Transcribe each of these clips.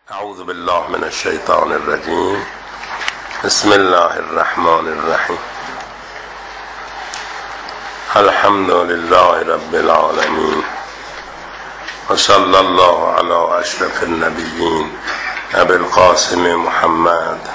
اعوذ بالله من الشیطان الرجیم. بسم الله الرحمن الرحیم. الحمد لله رب العالمین و صلی الله علی اشرف النبیین ابی القاسم محمد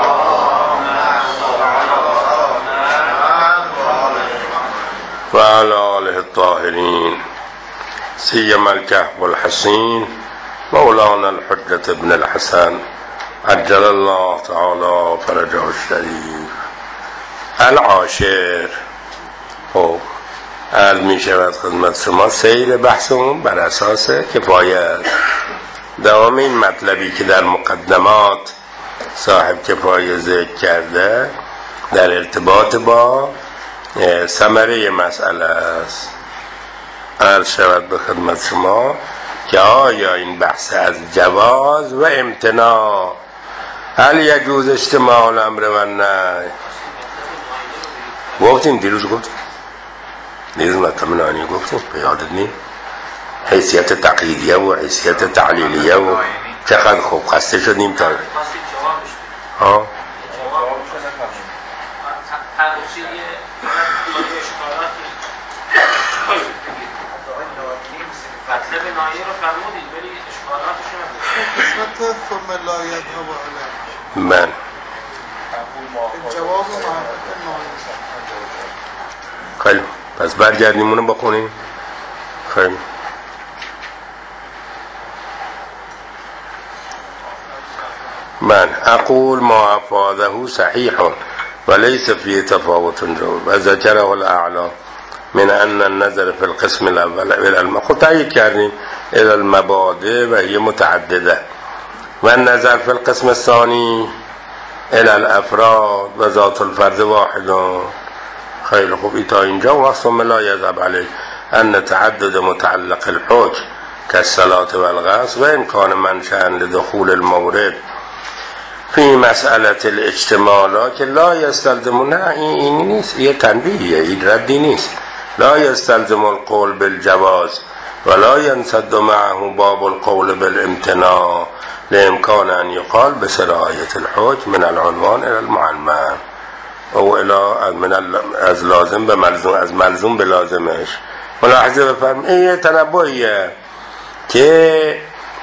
و علی آله الطاهرین سیما الکهف الحسین مولانا الحجة ابن الحسن عجل الله تعالی فرجه الشریف. العاشر. خب عرض می شود خدمت شما سیر بحثمون بر اساس کفایت. دوام این مطلبی که در مقدمات صاحب کفایه ذکر کرده در ارتباط با ثمره مسئله است. عرض شود به خدمت شما که آیا این بحث از جواز و امتناع، هل یجوز اجتماع الامر و النهی، گفتیم دیروز مطلب نهانی گفتیم به یادت نیم، حیثیت تقییدیه و حیثیت تعلیلیه و چقدر خوب خسته شدیم تا مطلب نایه رو فرمودید ولی اشکالاتش رو قسمت ثم لا یذهب علیه من جواب محبت نایه. خیلی پس برگردیم اونو بخونیم. خیلی من اقول ما افاده صحیح وليس فيه تفاوت جواب و ذکره الاعلی من ان النظر في القسم الاول الى المخ تأیید کردیم الى المبادئ و هي متعدده و النظر في القسم الثاني الى الافراد و ذات الفرد واحد. خیلی خوب تا اینجا و ثم لا يذهب عليه ان تعدد متعلق الحكم كالصلاة والغسل و امکان منشأ لدخول المورد فی مسئله الاجتماع که لا یستلزم، نه این نیست، یه تنبیهیه، این ردی نیست. لا یستلزم القول بالجواز ولا ينسد معه باب القول بالامتناع لامکان ان یقال بسرایت الحکم من العنوان الى المعنون او از لازم به ملزوم، از ملزوم به لازمش. ملاحظه بفرمایید این تنبیهیه که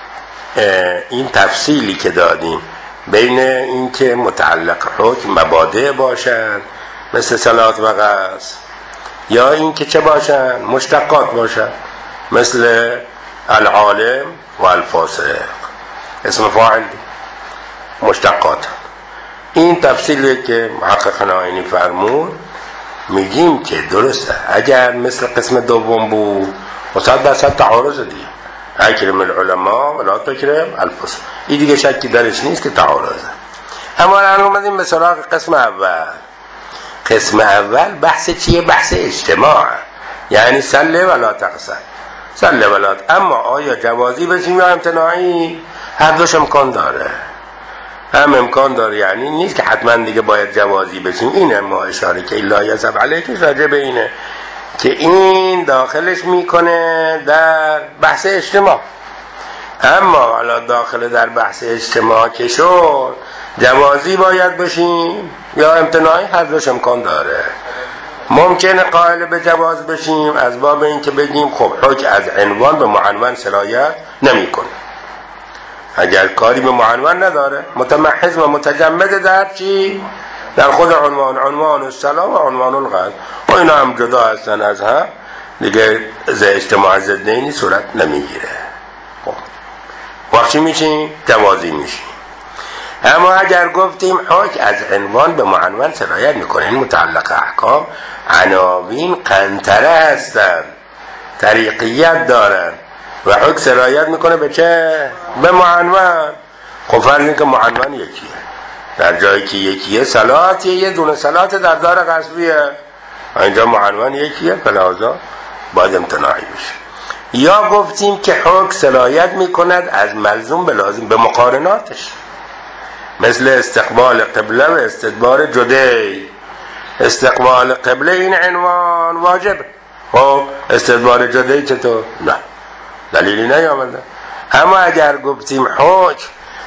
این تفصیلی که دادیم بین این که متعلق حکم مبادئ باشن مثل صلات و غسل، یا این که چه باشن مشتقات باشن مثل العالم و الفاسق، اسم فاعل مشتقات. این تفصیلی که محقق ناینی فرمود میگیم که درسته اگر مثل قسم دوم بود 100% تعارض دیگه، اکرم العلماء ولا تکرم الفسق، این دیگه شکی درش نیست که تعارضه. اما الان اومدیم به سراغ قسم اول. قسم اول بحث چیه؟ بحث اجتماع، یعنی سله ولا تقصر، سله ولا. اما آیا جوازی بشیم یا امتناعی؟ هر دوش امکان داره، هم امکان داره، یعنی نیست که حتما دیگه باید جوازی بشیم. اینه ما اشاره که لا یذهب علیه که راجع به اینه که این داخلش میکنه در بحث اجتماع. اما حالا داخل در بحث اجتماع که شد جوازی باید بشیم یا امتناعی، هر دوش امکان داره. ممکنه قائل به جواز بشیم از باب این که بگیم خب حکم از عنوان به معنون سرایت نمیکنه، اگر کاری به معنون نداره، متمحض و متجمد در چی؟ در خود عنوان الصلاة و عنوان الغسل، و اینا هم جدا هستن از هم دیگه، اجتماع ضدینی صورت نمیگیره. وقتی میشیم جوازی میشیم. اما اگر گفتیم حکم از عنوان به معنون سرایت میکنه، این متعلق احکام عناوین قنطره هستن، طریقیت دارن و حکم سرایت میکنه به چه؟ به معنون. خب فرض که معنون یکیه، در جایی که یکیه صلات یه دونه صلات در دار غصبیه، اینجا معنون یکیه، فلازا باید امتناعی بشه. یا گفتیم که حکم سرایت میکند از ملزوم به لازم به مقارناتش، مثل استقبال قبله و استدبار جدی. استقبال قبله این عنوان واجب، خب استدبار جدی چطور؟ نه، دلیلی نیامده. اما اگر گفتیم حکم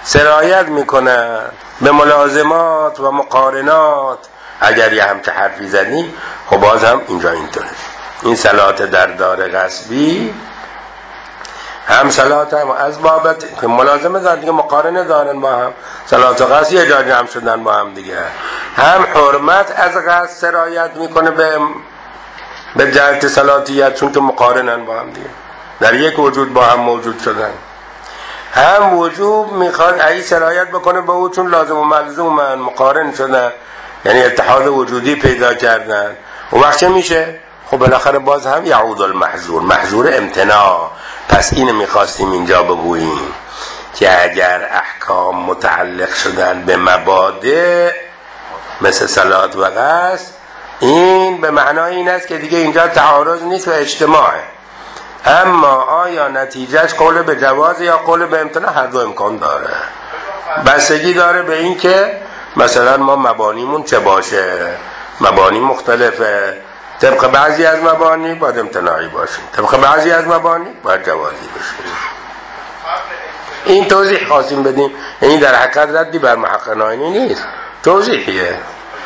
سرایت میکنه به ملازمات و مقارنات. اگر یه همچه حرفی زدی خب باز هم اینجا اینطوره. این صلات در دار غصبی هم صلات هم از بابت که ملازمه دارن دیگه، مقارنه دارن با هم، صلات و غصب یه جا جمع شدن با هم دیگه. هم حرمت از غصب سرایت میکنه به جهت صلاتیت، چون که مقارنن با هم دیگه، در یک وجود با هم موجود شدن. هم وجوب میخواد ای سرایت بکنه به او، چون لازم و ملزومن، مقارن شدن، یعنی اتحاد وجودی پیدا کردن. اون وقت چه میشه؟ خب بالاخره باز هم یعود المحظور، محظور امتناع. پس اینو میخواستیم اینجا بگوییم که اگر احکام متعلق شدن به مبادئ مثل صلات و غسل، این به معنای این است که دیگه اینجا تعارض نیست و اجتماعه. اما آیا نتیجهش قول به جواز یا قول به امتناع؟ هر دو امکان داره. بستگی داره به این که مثلا ما مبانیمون چه باشه. مبانی مختلفه، طبق بعضی از مبانی باید امتناعی باشه، طبق بعضی از مبانی باید جوازی باشه. این توضیح خواستیم بدیم، یعنی در حقیقت ردی بر محقق ناینی نیست، توضیحیه.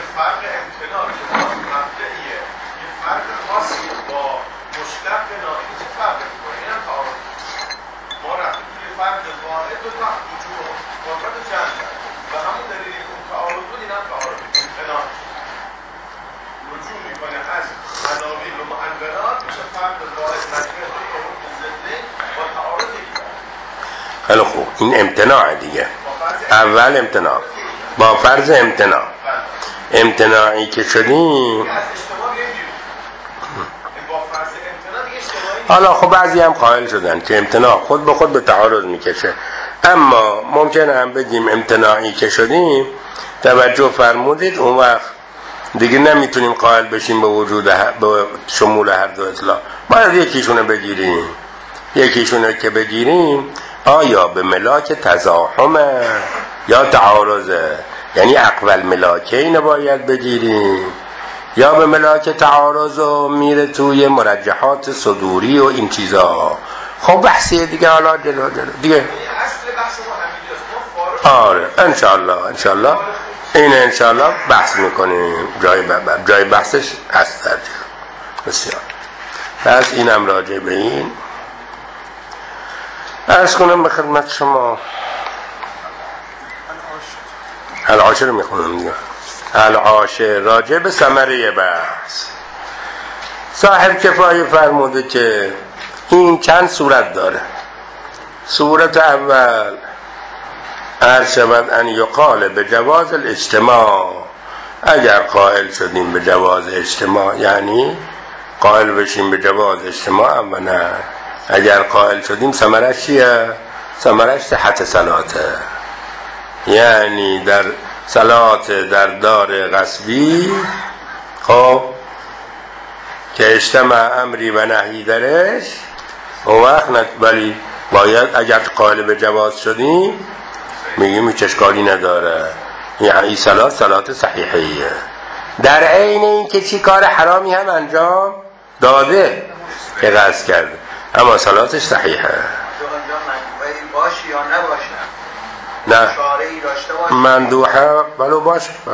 خیلی خوب، این امتناع دیگه. اول امتناع با فرض امتناع، امتناعی که شدیم حالا خب بعضی هم قائل شدن که امتناع خود به خود به تعارض میکشه، اما ممکنه هم بگیم امتناعی که شدیم توجه فرمودید اون وقت دیگه نمیتونیم قائل بشیم به وجود به شمول هر دو اطلاع، باید یکیشونه بگیریم. یکیشونه که بگیریم آیا به ملاک تزاحمه یا تعارضه، یعنی اقوال ملاکین باید بگیریم، یا به ملاک تعارض و میره توی مرجحات صدوری و این چیزا. خب بحثیه دیگه، حالا جلو دیگه. آره انشالله این انشالله بحث میکنیم، جای بحثش هست در بسیار. پس اینم راجع به این عرض کنم به خدمت شما. العاشر میخونم دیگه. العاشر راجع به ثمره بحث. صاحب کفایه فرموده که این چند صورت داره. صورت اول عرض شود ان یقال به جواز الاجتماع. اگر قائل شدیم به جواز اجتماع، یعنی قائل بشیم به جواز اجتماع، اما نه اگر قائل شدیم ثمرش چیه؟ ثمرش صحت صلاته، یعنی در صلات در دار غصبی خب که اجتماع امری و نهی درش، اون وقت ولی باید اگر قائل به جواز شدیم میگیم هیچ اشکالی نداره، یعنی صلات صحیحیه، در عین این که چی کار حرامی هم انجام داده که قصد کرده، اما صلاتش صحیحه. باشی یا نباشه؟ نه اشاره‌ای داشته باشه؟ مندوحه ولو باشه، اگر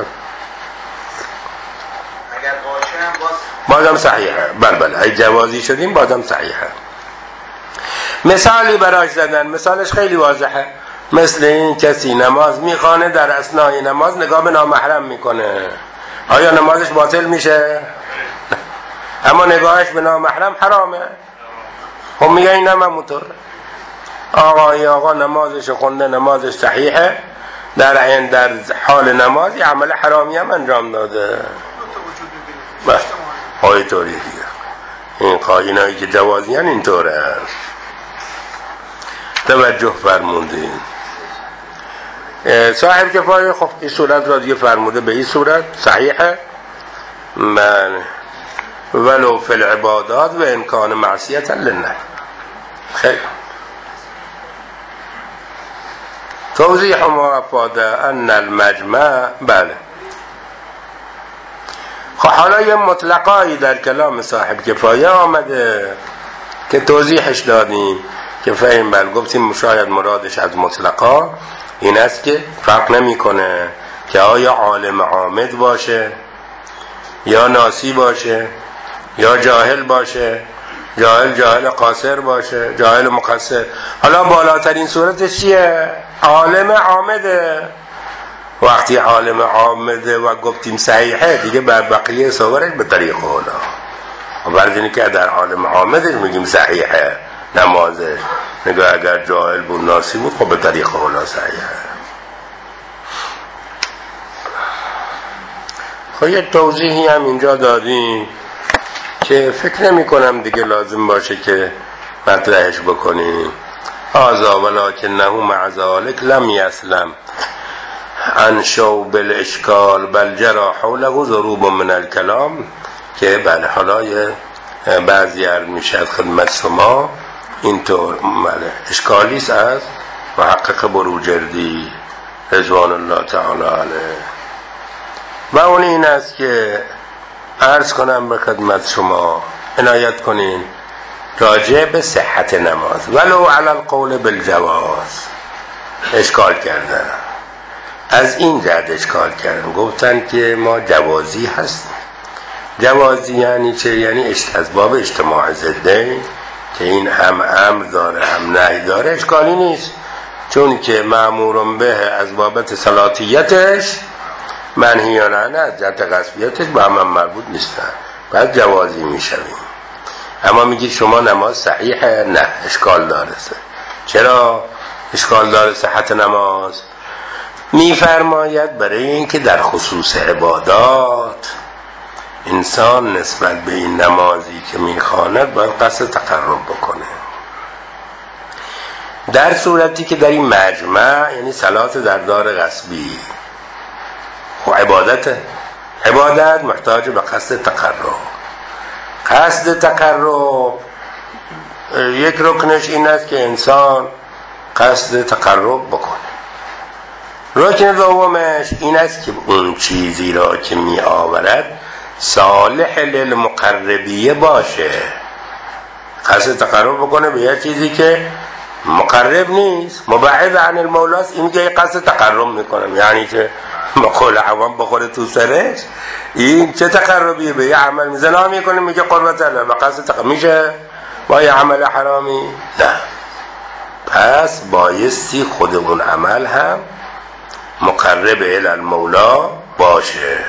باشه هم بازم صحیحه. بله ای جوازی شدیم بازم صحیحه. مثالی براش زدن، مثالش خیلی واضحه. مثل این کسی نماز میخوانه، در اثنای نماز نگاه به نامحرم میکنه، آیا نمازش باطل میشه؟ اما نگاهش به نامحرم حرامه. خب میگه این هم همونطور. آقا نمازش خونده، نمازش صحیحه، در عین در حال نماز یه عمل حرامی هم انجام داده. های طوری دیگه. این قاینایی که جوازی هن اینطوره. توجه فرموندین. صاحب کفایه خب این صورت را دیگه فرموده به این صورت صحیحه، من ولو فی العبادات و امکان معصیت لله. خیلی توضیح ما افاده ان المجمع. بله خب حالا یه مطلقایی در کلام صاحب کفایه آمده که توضیحش دادیم که فهم گفتیم شاید مرادش از مطلقا این است که فرق نمیکنه که آیا عالم عامد باشه یا ناسی باشه یا جاهل باشه، جاهل قاصر باشه، جاهل مقصر. حالا بالاترین صورتش چیه؟ عالم عامده. وقتی عالم عامده و گفتیم صحیحه دیگه بر بقیه صورش به طریق اولا. و برای اینکه در عالم عامدش میگیم صحیحه نمازش، نگاه اگر جاهل بود ناسی بود خب به طریق اولا صحیحه. خب یه توضیحی هم اینجا دادیم که فکر نمی کنم دیگه لازم باشه که مطرحش بکنیم. آزا ولکنه مع ذلک لم یسلم عن شوب الاشکال بل جرى حوله ضروب من الکلام، که بله حالا بعضی عرض میشد خدمت شما اینطور اشکالیست از محقق بروجردی رضوان الله تعالی علیه، و اون این است که عرض کنم به خدمت شما عنایت کنین راجع به صحت نماز ولو علی القول بالجواز اشکال کردن. از این جهت اشکال کردن، گفتن که ما جوازی هستیم. جوازی یعنی چه؟ یعنی از باب اجتماع ضدین که این هم امر داره هم نهی داره، اشکالی نیست، چون که مأمور به از بابت صلاتیتش منهیان عنه از جهت غصبیتش با هم مربوط نیستن، بعد جوازی میشویم. اما میگی شما نماز صحیحه، نه اشکال داره. چرا اشکال داره صحت نماز؟ میفرماید برای اینکه در خصوص عبادات انسان نسبت به این نمازی که میخواند باید قصد تقرب بکنه، در صورتی که در این مجمع یعنی صلات در دار غصبی و عبادت محتاج به قصد تقرب. قصد تقرب یک رکنش این است که انسان قصد تقرب بکنه. رکن دومش این است که اون چیزی را که می آورد صالح للمقربیه باشه. قصد تقرب بکنه به یه چیزی که مقرب نیست، مبعد عن المولاست، این که قصد تقرب میکنم، یعنی که بقول عوام بخوره تو سرش. این چه تقربیه؟ به یه عمل زنا میکنه میگه قربت الله، به قصد تقرب میشه با یه عمل حرامی؟ نه. پس بایستی خود اون عمل هم مقرب الی المولا باشه،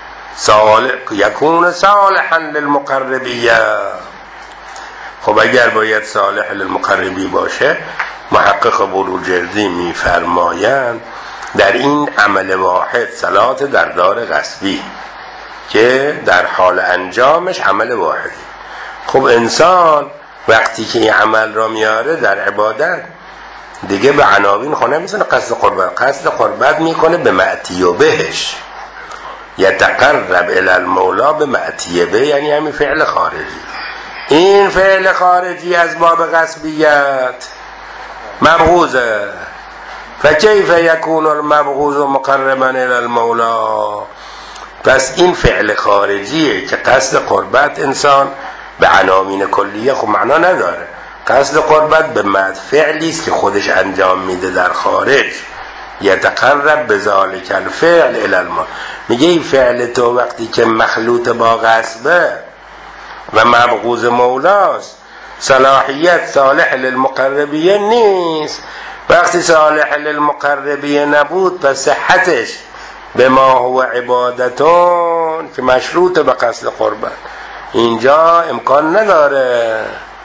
یکون صالحا للمقربیه. خب اگر باید صالح للمقربی باشه، محقق بروجردی میفرمایند در این عمل واحد صلات در دار غصبی که در حال انجامش عمل واحدی. خب انسان وقتی که این عمل را میاره در عبادت دیگه به عناوین خونه میزنه قصد قربت میکنه به معتی و بهش، یتقرب الی المولا به معتی به، یعنی همین فعل خارجی. این فعل خارجی از باب غصبیت مبغوضه. فکیف یکون المبغوض مقربا الی المولا؟ پس این فعل خارجیه که قصد قربت انسان به عناوین کلیه خب معنا نداره. قصد قربت به فعلی است که خودش انجام میده در خارج، یتقرب به ذالک الفعل الی المولا. میگه این فعل تو وقتی که مخلوط با غصبه و مبغوض مولاست، صلاحیت صالح للمقربیه نیست. وقتی صالح للمقربیه نبود پس صحتش به ما هو عبادتون که مشروط به قصد قربت اینجا امکان نداره.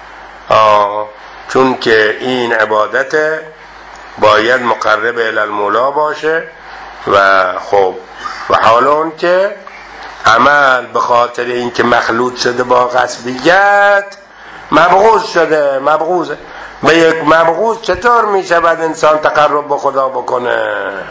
چون که این عبادت باید مقرب الی المولا باشه و خب و حال اون که عمل به خاطر اینکه مخلوط شده با غصبیت مبغوض شده. مبغوضه. به یک مبغوض چطور می شود انسان تقرب به خدا بکنه؟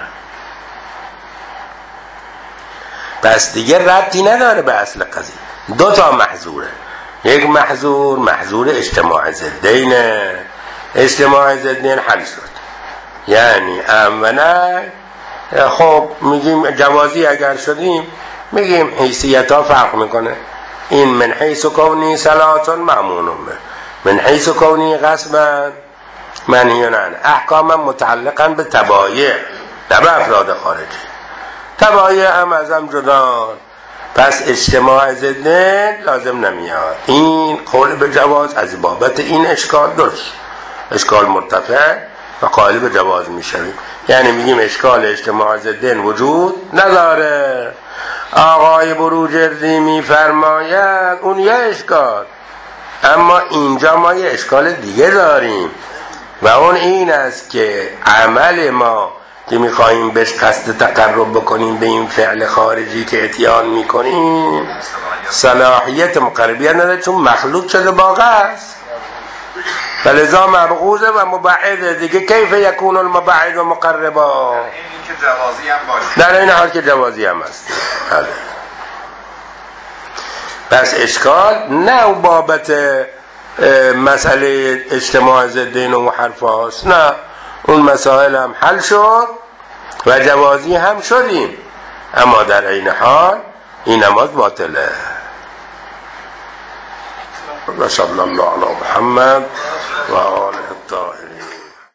پس دیگه ربطی نداره به اصل قضیه. دو تا محظوره. یک محظور اجتماع ضدینه. اجتماع ضدین حل شد، یعنی اولا خب میگیم جوازی اگر شدیم میگیم حیثیت ها فرق میکنه. این من حیث کونی صلاتون مأمون به، من حیث کونی غصبا منهی عنه. احکاما متعلقا به تبایع نه به افراد خارجی. تبایع هم از هم جدان، پس اجتماع ضدین لازم نمیاد. این قول به جواز از بابت این اشکال درست، اشکال مرتفع و قائل به جواز میشویم. یعنی میگیم اشکال اجتماع ضدین وجود نداره. آقای بروجردی میفرماید اون یه اشکال، اما اینجا ما یه اشکال دیگه داریم و اون این است که عمل ما که میخواییم بهش قصد تقرب بکنیم به این فعل خارجی که اتیان میکنیم صلاحیت مقربیت نداره، چون مخلوق شده باقی است و لذا مبغوضه و مبعده. دیگه کیف یکون المبعد و مقربا، این که جوازی هم باشه، در این حال که جوازی هم است. پس اشکال نه بابت مسئله اجتماع ضدین و حرف هاست، نه، اون مسائل هم حل شد و جوازی هم شدیم، اما در این حال این نماز باطله. و صلی الله علی محمد و آله الطاهرین.